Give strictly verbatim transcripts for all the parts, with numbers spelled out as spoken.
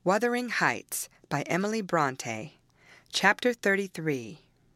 Wuthering Heights by Emily Bronte. Chapter thirty-three.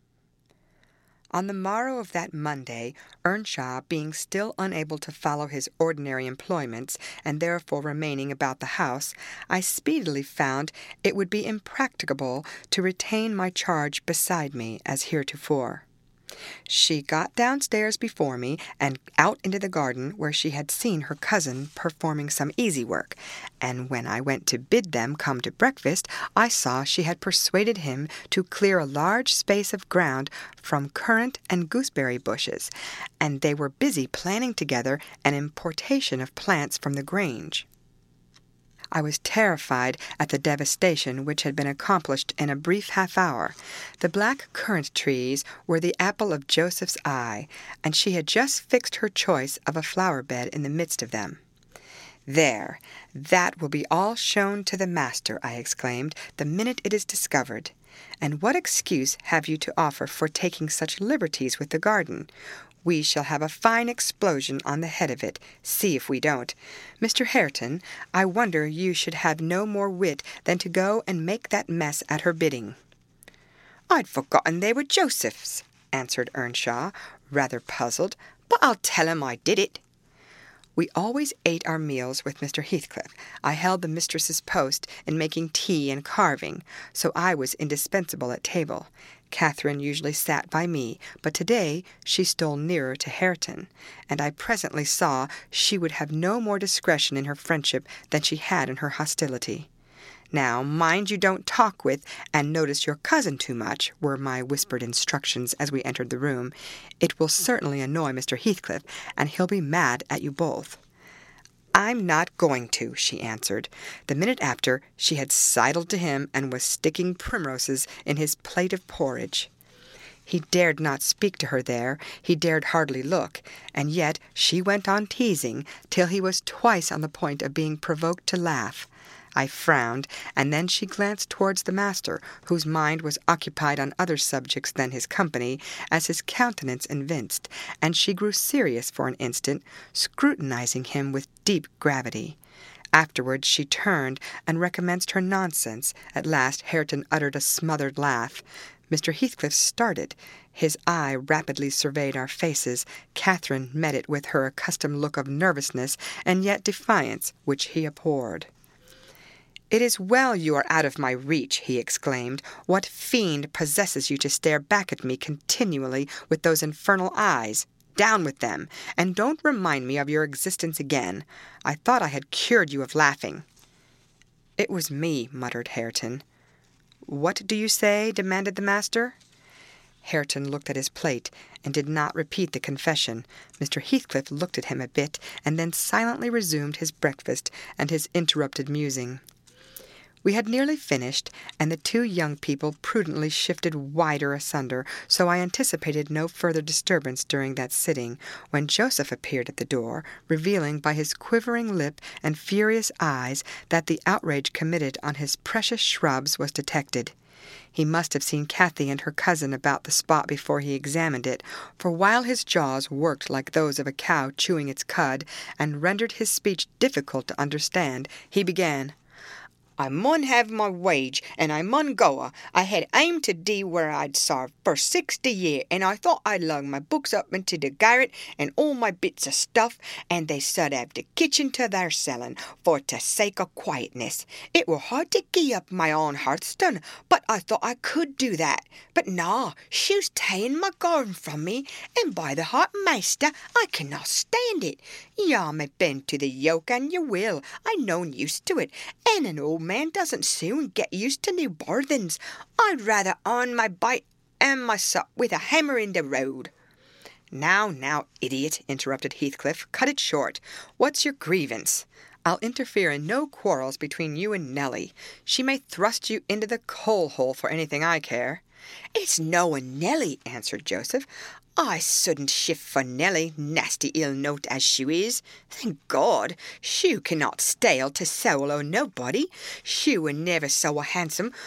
On the morrow of that Monday, Earnshaw, being still unable to follow his ordinary employments, and therefore remaining about the house, I speedily found it would be impracticable to retain my charge beside me as heretofore. She got downstairs before me and out into the garden where she had seen her cousin performing some easy work, and when I went to bid them come to breakfast, I saw she had persuaded him to clear a large space of ground from currant and gooseberry bushes, and they were busy planning together an importation of plants from the Grange. I was terrified at the devastation which had been accomplished in a brief half-hour. The black currant trees were the apple of Joseph's eye, and she had just fixed her choice of a flower-bed in the midst of them. "There, that will be all shown to the master," I exclaimed, "the minute it is discovered. And what excuse have you to offer for taking such liberties with the garden? We shall have a fine explosion on the head of it, see if we don't. Mister Hareton, I wonder you should have no more wit than to go and make that mess at her bidding." "I'd forgotten they were Joseph's," answered Earnshaw, rather puzzled, "but I'll tell him I did it." We always ate our meals with Mister Heathcliff. I held the mistress's post in making tea and carving, so I was indispensable at table. Catherine usually sat by me, but today she stole nearer to Hareton, and I presently saw she would have no more discretion in her friendship than she had in her hostility. "Now, mind you don't talk with and notice your cousin too much," were my whispered instructions as we entered the room. "It will certainly annoy Mister Heathcliff, and he'll be mad at you both." "I'm not going to," she answered. The minute after, she had sidled to him and was sticking primroses in his plate of porridge. He dared not speak to her there, he dared hardly look, and yet she went on teasing till he was twice on the point of being provoked to laugh. I frowned, and then she glanced towards the master, whose mind was occupied on other subjects than his company, as his countenance evinced, and she grew serious for an instant, scrutinizing him with deep gravity. Afterwards she turned and recommenced her nonsense. At last Hareton uttered a smothered laugh. Mister Heathcliff started. His eye rapidly surveyed our faces. Catherine met it with her accustomed look of nervousness and yet defiance, which he abhorred. "It is well you are out of my reach," he exclaimed. "What fiend possesses you to stare back at me continually with those infernal eyes? Down with them, and don't remind me of your existence again. I thought I had cured you of laughing." "It was me," muttered Hareton. "What do you say?" demanded the master. Hareton looked at his plate, and did not repeat the confession. Mister Heathcliff looked at him a bit, and then silently resumed his breakfast and his interrupted musing. We had nearly finished, and the two young people prudently shifted wider asunder, so I anticipated no further disturbance during that sitting, when Joseph appeared at the door, revealing by his quivering lip and furious eyes that the outrage committed on his precious shrubs was detected. He must have seen Cathy and her cousin about the spot before he examined it, for while his jaws worked like those of a cow chewing its cud, and rendered his speech difficult to understand, he began, "I mun have my wage, and I mun go. I had aimed to dee where I'd sarved for sixty year, and I thought I'd lug my books up into the garret, and all my bits of stuff, and they sud have the kitchen to their selling, for to sake of quietness. It were hard to gie up my own hearthstone, but I thought I could do that. But na, she's ta'en my garden from me, and by the heart, master, I cannot stand it. Ya may bend to the yoke, and you will. I known used to it, and an old man doesn't soon get used to new burthens. I'd rather earn my bite and my sup with a hammer in the road." "Now, now, idiot," interrupted Heathcliff, "cut it short. What's your grievance? I'll interfere in no quarrels between you and Nellie. She may thrust you into the coal-hole for anything I care." "It's no a Nellie," answered Joseph. "I shouldn't shift for Nellie, nasty ill-note as she is. Thank God, she cannot stale to soul o' nobody. She were never so handsome,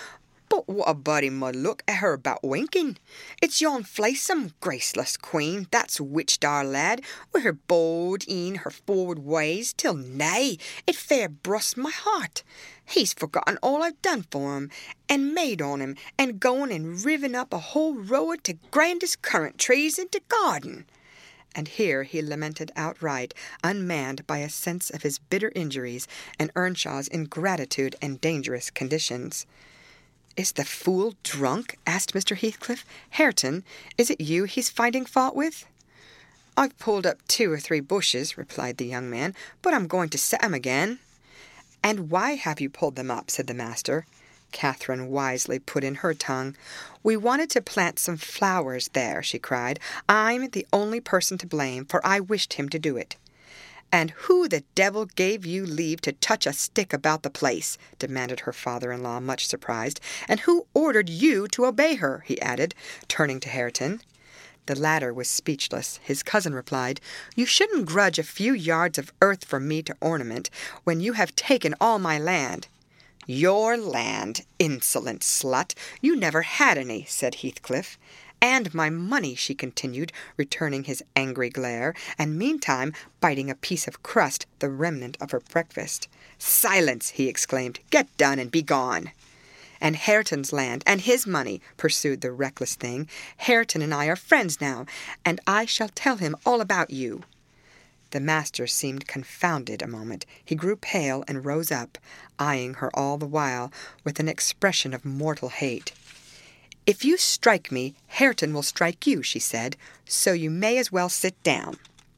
But what a body mud look at her about winking. It's yon flysome, graceless queen that's witched our lad, wi' her bold een her forward ways, till nay, it fair brusts my heart. He's forgotten all I've done for him, and made on him, and going and riving up a whole row of t' grandest currant trees in t' garden. And here he lamented outright, unmanned by a sense of his bitter injuries and Earnshaw's ingratitude and dangerous conditions. "Is the fool drunk?" asked Mister Heathcliff. "Hareton, is it you he's finding fault with?" "I've pulled up two or three bushes," replied the young man, "but I'm going to set 'em again." "And why have you pulled them up?" said the master. Catherine wisely put in her tongue. "We wanted to plant some flowers there," she cried. "I'm the only person to blame, for I wished him to do it." "And who the devil gave you leave to touch a stick about the place?" demanded her father-in-law, much surprised. "And who ordered you to obey her?" he added, turning to Hareton. The latter was speechless. His cousin replied, "You shouldn't grudge a few yards of earth for me to ornament, when you have taken all my land." "Your land, insolent slut! You never had any," said Heathcliff. "And my money," she continued, returning his angry glare, and meantime biting a piece of crust, the remnant of her breakfast. "Silence!" he exclaimed. "Get done and be gone." "And Hareton's land, and his money," pursued the reckless thing. "Hareton and I are friends now, and I shall tell him all about you." The master seemed confounded a moment. He grew pale and rose up, eyeing her all the while with an expression of mortal hate. "If you strike me, Hareton will strike you," she said, "so you may as well sit down."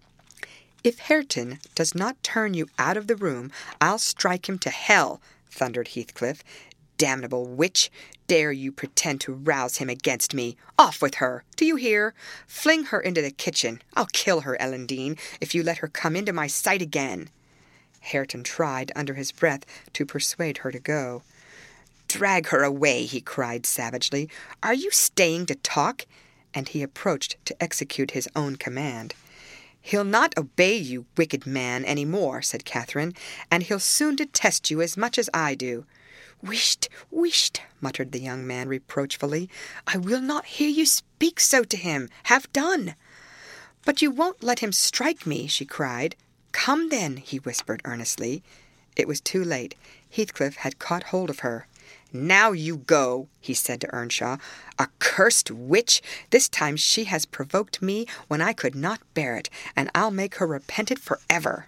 "If Hareton does not turn you out of the room, I'll strike him to hell," thundered Heathcliff. "Damnable witch! Dare you pretend to rouse him against me? Off with her! Do you hear? Fling her into the kitchen. I'll kill her, Elendine, if you let her come into my sight again." Hareton tried, under his breath, to persuade her to go. "Drag her away," he cried savagely. "Are you staying to talk?" And he approached to execute his own command. "He'll not obey you, wicked man, any more," said Catherine, "and he'll soon detest you as much as I do." "Whisht, whisht," muttered the young man reproachfully. "I will not hear you speak so to him. Have done." "But you won't let him strike me," she cried. "Come, then," he whispered earnestly. It was too late. Heathcliff had caught hold of her. "Now you go," he said to Earnshaw. "Accursed witch! This time she has provoked me when I could not bear it, and I'll make her repent it forever."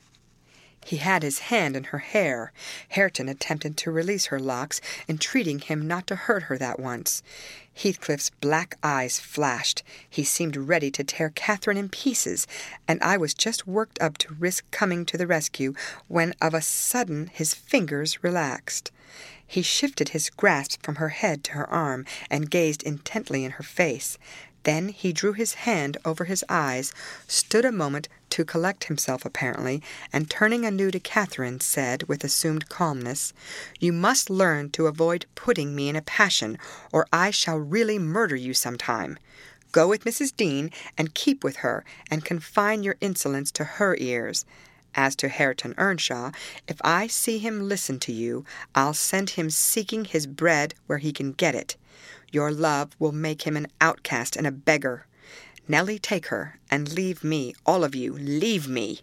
He had his hand in her hair. Hareton attempted to release her locks, entreating him not to hurt her that once. Heathcliff's black eyes flashed. He seemed ready to tear Catherine in pieces, and I was just worked up to risk coming to the rescue, when of a sudden his fingers relaxed. He shifted his grasp from her head to her arm, and gazed intently in her face. Then he drew his hand over his eyes, stood a moment to collect himself apparently, and turning anew to Catherine, said with assumed calmness, "You must learn to avoid putting me in a passion, or I shall really murder you some time. Go with Missus Dean, and keep with her, and confine your insolence to her ears. As to Hareton Earnshaw, if I see him listen to you, I'll send him seeking his bread where he can get it. Your love will make him an outcast and a beggar. Nellie, take her, and leave me, all of you, leave me."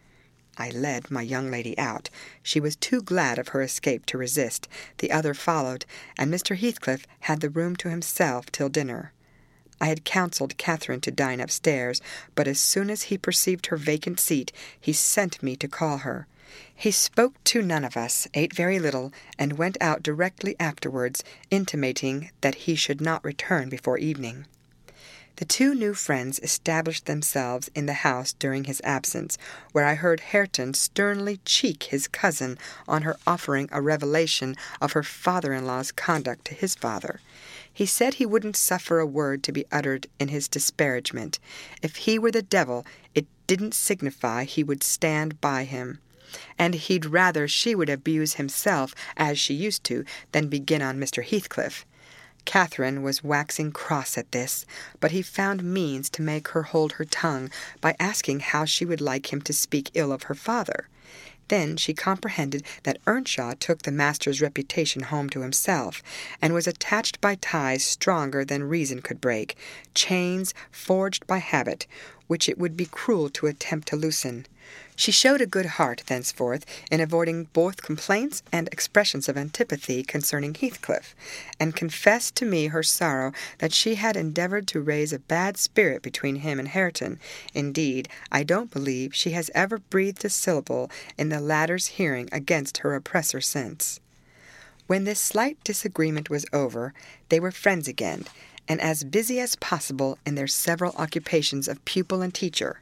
I led my young lady out. She was too glad of her escape to resist. The other followed, and Mister Heathcliff had the room to himself till dinner. I had counselled Catherine to dine upstairs, but as soon as he perceived her vacant seat, he sent me to call her. He spoke to none of us, ate very little, and went out directly afterwards, intimating that he should not return before evening. The two new friends established themselves in the house during his absence, where I heard Hareton sternly cheek his cousin on her offering a revelation of her father-in-law's conduct to his father. He said he wouldn't suffer a word to be uttered in his disparagement. If he were the devil, it didn't signify, he would stand by him. And he'd rather she would abuse himself, as she used to, than begin on Mister Heathcliff. Catherine was waxing cross at this, but he found means to make her hold her tongue by asking how she would like him to speak ill of her father. Then she comprehended that Earnshaw took the master's reputation home to himself, and was attached by ties stronger than reason could break, chains forged by habit, which it would be cruel to attempt to loosen. She showed a good heart thenceforth in avoiding both complaints and expressions of antipathy concerning Heathcliff, and confessed to me her sorrow that she had endeavoured to raise a bad spirit between him and Hareton. Indeed, I don't believe she has ever breathed a syllable in the latter's hearing against her oppressor since. When this slight disagreement was over, they were friends again, and as busy as possible in their several occupations of pupil and teacher.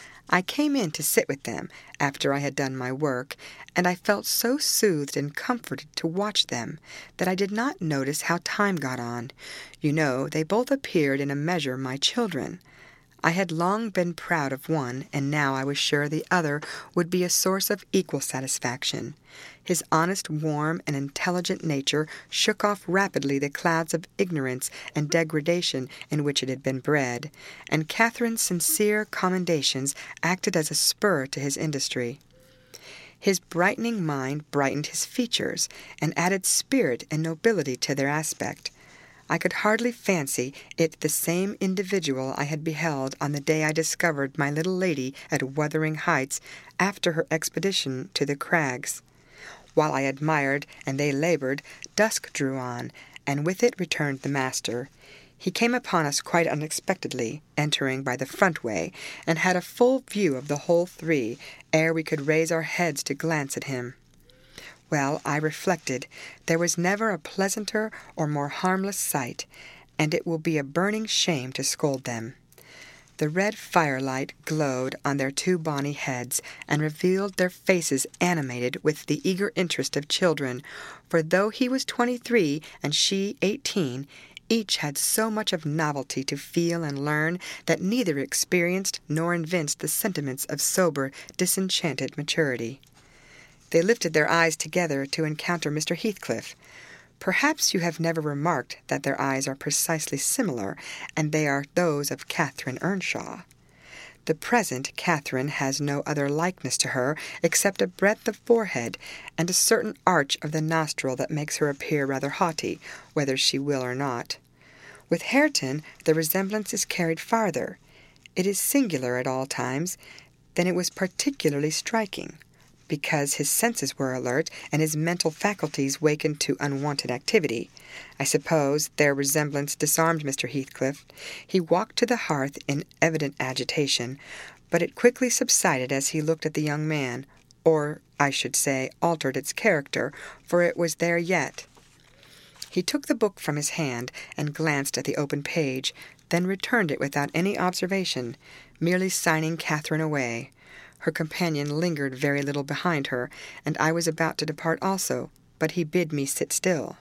I came in to sit with them after I had done my work, and I felt so soothed and comforted to watch them that I did not notice how time got on. You know, they both appeared in a measure my children. I had long been proud of one, and now I was sure the other would be a source of equal satisfaction. His honest, warm, and intelligent nature shook off rapidly the clouds of ignorance and degradation in which it had been bred, and Catherine's sincere commendations acted as a spur to his industry. His brightening mind brightened his features, and added spirit and nobility to their aspect. I could hardly fancy it the same individual I had beheld on the day I discovered my little lady at Wuthering Heights after her expedition to the crags. While I admired and they laboured, dusk drew on, and with it returned the master. He came upon us quite unexpectedly, entering by the front way, and had a full view of the whole three, ere we could raise our heads to glance at him. Well, I reflected, there was never a pleasanter or more harmless sight, and it will be a burning shame to scold them. The red firelight glowed on their two bonny heads, and revealed their faces animated with the eager interest of children, for though he was twenty-three and she eighteen, each had so much of novelty to feel and learn that neither experienced nor evinced the sentiments of sober, disenchanted maturity. They lifted their eyes together to encounter Mister Heathcliff. Perhaps you have never remarked that their eyes are precisely similar, and they are those of Catherine Earnshaw. The present Catherine has no other likeness to her except a breadth of forehead, and a certain arch of the nostril that makes her appear rather haughty, whether she will or not. With Hareton the resemblance is carried farther. It is singular at all times, then it was particularly striking, because his senses were alert and his mental faculties wakened to unwonted activity. I suppose their resemblance disarmed Mister Heathcliff. He walked to the hearth in evident agitation, but it quickly subsided as he looked at the young man, or, I should say, altered its character, for it was there yet. He took the book from his hand and glanced at the open page, then returned it without any observation, merely signing Catherine away. Her companion lingered very little behind her, and I was about to depart also, but he bid me sit still.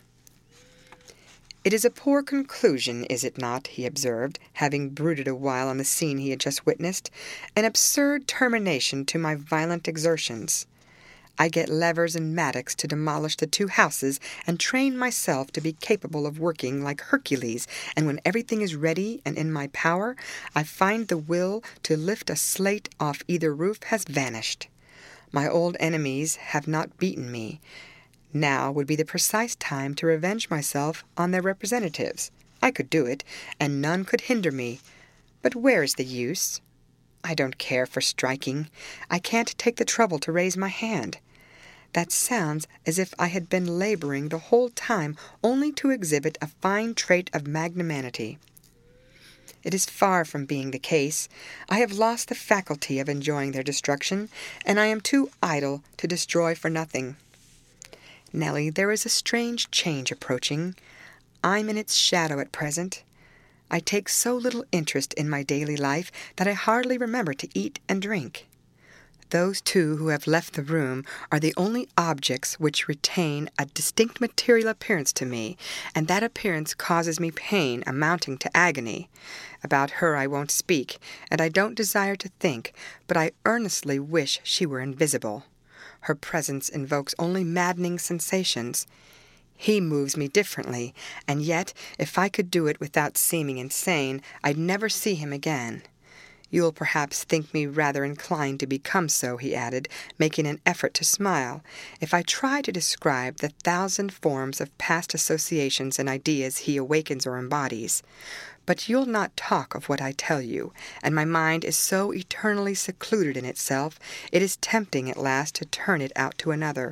"It is a poor conclusion, is it not?" he observed, having brooded a while on the scene he had just witnessed. "An absurd termination to my violent exertions. I get levers and mattocks to demolish the two houses, and train myself to be capable of working like Hercules, and when everything is ready and in my power, I find the will to lift a slate off either roof has vanished. My old enemies have not beaten me. Now would be the precise time to revenge myself on their representatives. I could do it, and none could hinder me. But where is the use? I don't care for striking. I can't take the trouble to raise my hand. That sounds as if I had been laboring the whole time only to exhibit a fine trait of magnanimity. It is far from being the case. I have lost the faculty of enjoying their destruction, and I am too idle to destroy for nothing. Nelly, there is a strange change approaching. I'm in its shadow at present. I take so little interest in my daily life that I hardly remember to eat and drink. Those two who have left the room are the only objects which retain a distinct material appearance to me, and that appearance causes me pain amounting to agony. About her I won't speak, and I don't desire to think, but I earnestly wish she were invisible. Her presence invokes only maddening sensations. He moves me differently, and yet, if I could do it without seeming insane, I'd never see him again. You will perhaps think me rather inclined to become so," he added, making an effort to smile, "if I try to describe the thousand forms of past associations and ideas he awakens or embodies. But you'll not talk of what I tell you, and my mind is so eternally secluded in itself, it is tempting at last to turn it out to another.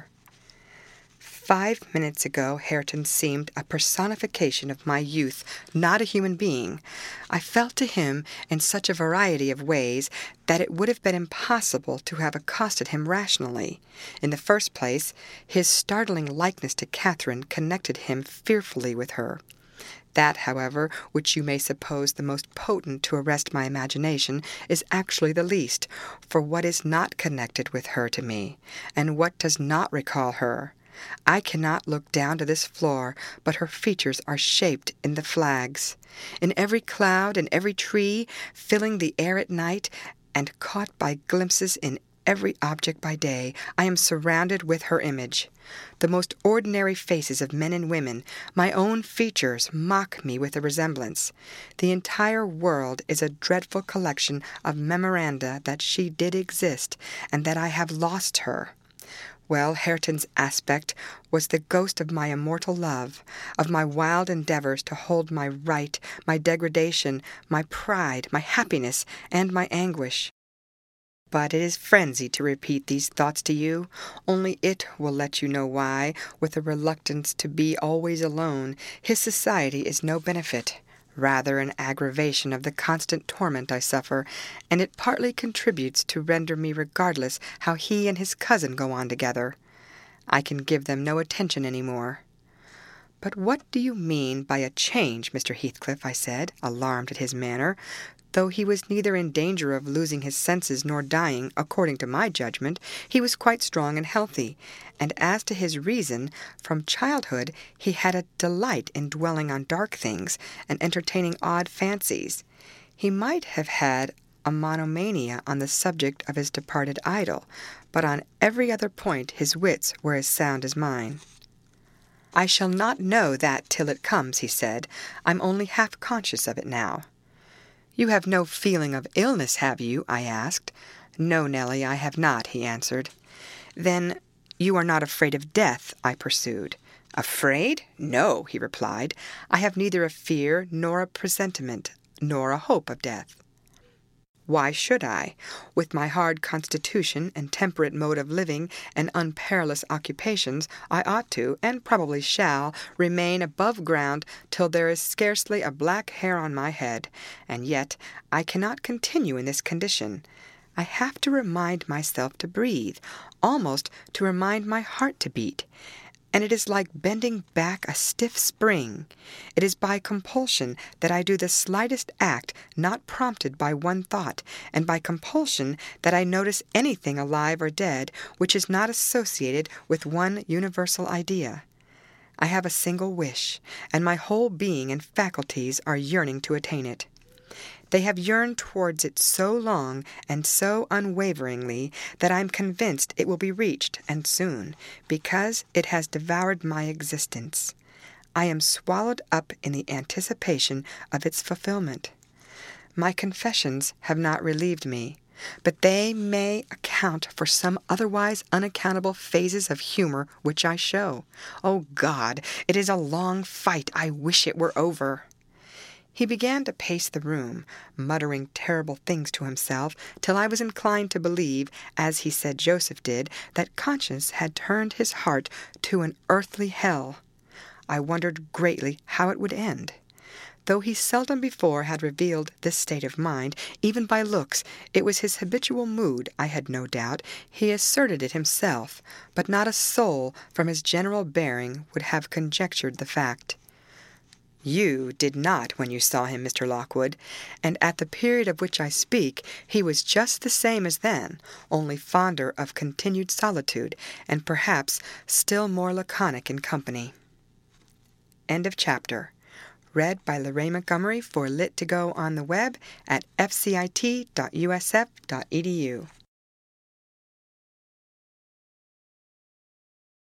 Five minutes ago Hareton seemed a personification of my youth, not a human being. I felt to him in such a variety of ways that it would have been impossible to have accosted him rationally. In the first place, his startling likeness to Catherine connected him fearfully with her. That, however, which you may suppose the most potent to arrest my imagination, is actually the least, for what is not connected with her to me, and what does not recall her? I cannot look down to this floor, but her features are shaped in the flags. In every cloud, in every tree, filling the air at night, and caught by glimpses in every object by day, I am surrounded with her image. The most ordinary faces of men and women, my own features, mock me with the resemblance. The entire world is a dreadful collection of memoranda that she did exist, and that I have lost her. Well, Hareton's aspect was the ghost of my immortal love, of my wild endeavours to hold my right, my degradation, my pride, my happiness, and my anguish. But it is frenzy to repeat these thoughts to you, only it will let you know why, with a reluctance to be always alone, his society is no benefit, rather an aggravation of the constant torment I suffer, and it partly contributes to render me regardless how he and his cousin go on together. I can give them no attention any more. "But what do you mean by a change, Mister Heathcliff?" I said, alarmed at his manner. Though he was neither in danger of losing his senses nor dying, according to my judgment, he was quite strong and healthy, and as to his reason, from childhood he had a delight in dwelling on dark things and entertaining odd fancies. He might have had a monomania on the subject of his departed idol, but on every other point his wits were as sound as mine. "I shall not know that till it comes," he said. "I'm only half conscious of it now." "You have no feeling of illness, have you?" I asked. "No, Nelly, I have not," he answered. "Then you are not afraid of death?" I pursued. "Afraid? No," he replied. "I have neither a fear nor a presentiment, nor a hope of death." Why should I? With my hard constitution and temperate mode of living and unperilous occupations, I ought to, and probably shall, remain above ground till there is scarcely a black hair on my head, and yet I cannot continue in this condition. I have to remind myself to breathe, almost to remind my heart to beat, and it is like bending back a stiff spring. It is by compulsion that I do the slightest act not prompted by one thought, and by compulsion that I notice anything alive or dead which is not associated with one universal idea. I have a single wish, and my whole being and faculties are yearning to attain it. They have yearned towards it so long and so unwaveringly that I am convinced it will be reached, and soon, because it has devoured my existence. I am swallowed up in the anticipation of its fulfillment. My confessions have not relieved me, but they may account for some otherwise unaccountable phases of humour which I show. O God, it is a long fight. I wish it were over. He began to pace the room, muttering terrible things to himself, till I was inclined to believe, as he said Joseph did, that conscience had turned his heart to an earthly hell. I wondered greatly how it would end. Though he seldom before had revealed this state of mind, even by looks, it was his habitual mood, I had no doubt. He asserted it himself, but not a soul, from his general bearing, would have conjectured the fact. You did not when you saw him, Mister Lockwood, and at the period of which I speak he was just the same as then, only fonder of continued solitude, and perhaps still more laconic in company. End of chapter. Read by Lorraine Montgomery for Lit to Go on the web at f c i t dot u s f dot e d u.